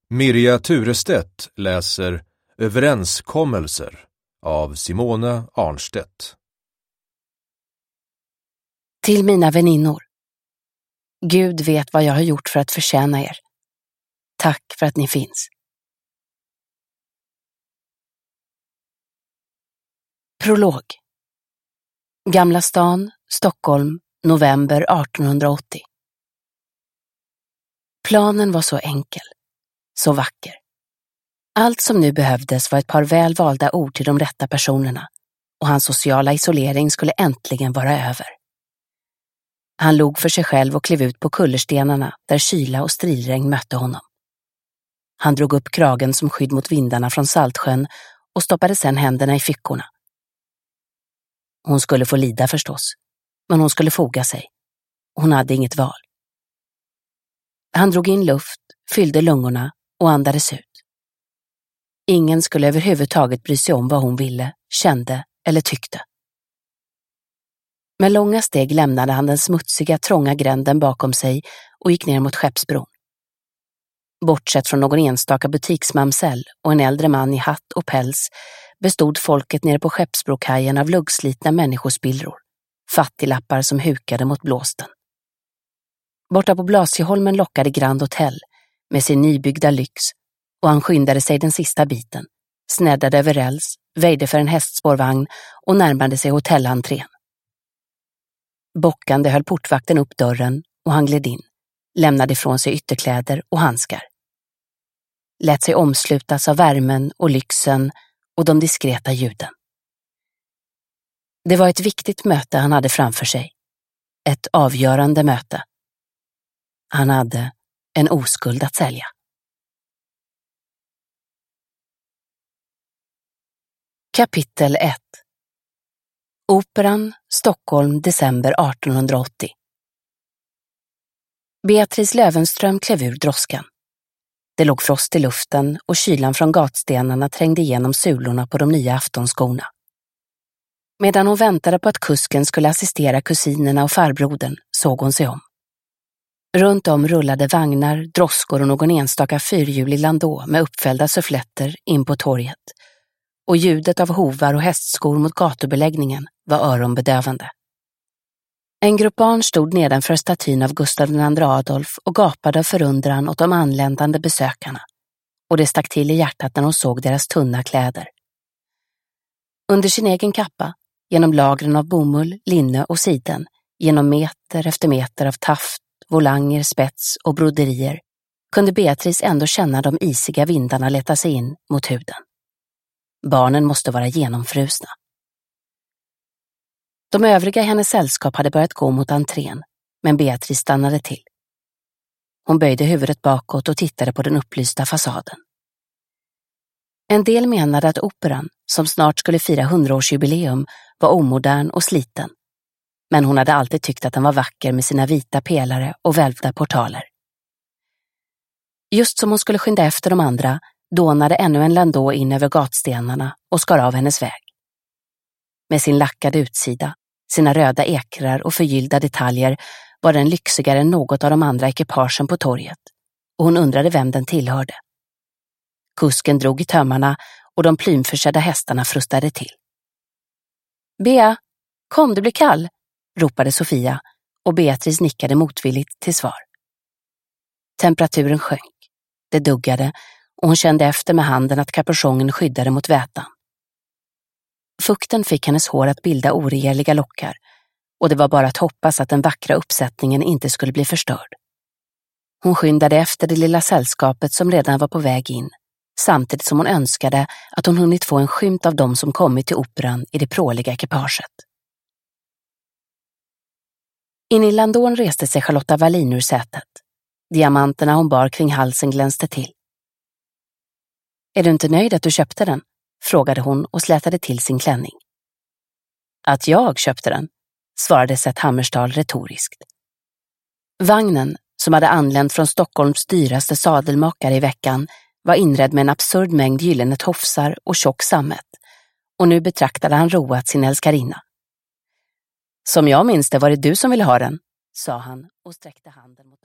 Mirja Turestedt läser Överenskommelser av Simone Arnstedt. Till mina väninnor. Gud vet vad jag har gjort för att förtjäna er. Tack för att ni finns. Prolog. Gamla stan, Stockholm, november 1880. Planen var så enkel, så vacker. Allt som nu behövdes var ett par väl valda ord till de rätta personerna, och hans sociala isolering skulle äntligen vara över. Han log för sig själv och klev ut på kullerstenarna där kyla och strilregn mötte honom. Han drog upp kragen som skydd mot vindarna från Saltsjön och stoppade sedan händerna i fickorna. Hon skulle få lida förstås, men hon skulle foga sig. Hon hade inget val. Han drog in luft, fyllde lungorna och andades ut. Ingen skulle överhuvudtaget bry sig om vad hon ville, kände eller tyckte. Med långa steg lämnade han den smutsiga, trånga gränden bakom sig och gick ner mot Skeppsbron. Bortsett från någon enstaka butiksmamsell och en äldre man i hatt och päls bestod folket nere på Skeppsbrokajen av luggslitna människospillror, fattiglappar som hukade mot blåsten. Borta på Blasieholmen lockade Grand Hotel med sin nybyggda lyx, och han skyndade sig den sista biten, snäddade över räls, väjde för en hästspårvagn och närmade sig hotellentrén. Bockande höll portvakten upp dörren och han gled in, lämnade ifrån sig ytterkläder och handskar. Lät sig omslutas av värmen och lyxen och de diskreta ljuden. Det var ett viktigt möte han hade framför sig. Ett avgörande möte. Han hade en oskuld att sälja. Kapitel 1. Operan, Stockholm, december 1880. Beatrice Löwenström klev ur droskan. Det låg frost i luften och kylan från gatstenarna trängde igenom sulorna på de nya aftonskorna. Medan hon väntade på att kusken skulle assistera kusinerna och farbrodern såg hon sig om. Runt om rullade vagnar, droskor och någon enstaka fyrhjulig landå med uppfällda suffletter in på torget. Och ljudet av hovar och hästskor mot gatubeläggningen var öronbedövande. En grupp barn stod nedanför statyn av Gustav II Adolf och gapade av förundran åt de anländande besökarna, och det stack till i hjärtat när hon såg deras tunna kläder. Under sin egen kappa, genom lagren av bomull, linne och siden, genom meter efter meter av taft, volanger, spets och broderier, kunde Beatrice ändå känna de isiga vindarna leta sig in mot huden. Barnen måste vara genomfrusna. De övriga i hennes sällskap hade börjat gå mot entrén, men Beatrice stannade till. Hon böjde huvudet bakåt och tittade på den upplysta fasaden. En del menade att operan, som snart skulle fira 100-årsjubileum, var omodern och sliten. Men hon hade alltid tyckt att den var vacker med sina vita pelare och välvda portaler. Just som hon skulle skynda efter de andra, dånade ännu en landå in över gatstenarna och skar av hennes väg. Med sin lackade utsida, sina röda ekrar och förgyllda detaljer var den lyxigare än något av de andra ekipagen på torget, och hon undrade vem den tillhörde. Kusken drog i tömmarna och de plymförsedda hästarna frustade till. Bea, kom, du blir kall, ropade Sofia, och Beatrice nickade motvilligt till svar. Temperaturen sjönk, det duggade, och hon kände efter med handen att kapuschongen skyddade mot vätan. Fukten fick hennes hår att bilda oregerliga lockar, och det var bara att hoppas att den vackra uppsättningen inte skulle bli förstörd. Hon skyndade efter det lilla sällskapet som redan var på väg in, samtidigt som hon önskade att hon hunnit få en skymt av dem som kommit till operan i det pråliga ekipaget. In i landån reste sig Charlotta Wallin ur sätet. Diamanterna hon bar kring halsen glänste till. Är du inte nöjd att du köpte den? Frågade hon och slätade till sin klänning. Att jag köpte den, svarade Seth Hammerstall retoriskt. Vagnen, som hade anlänt från Stockholms dyraste sadelmakare i veckan, var inredd med en absurd mängd gyllene tofsar och tjock sammet, och nu betraktade han roat sin älskarinna. Som jag minns det var det du som ville ha den, sa han och sträckte handen mot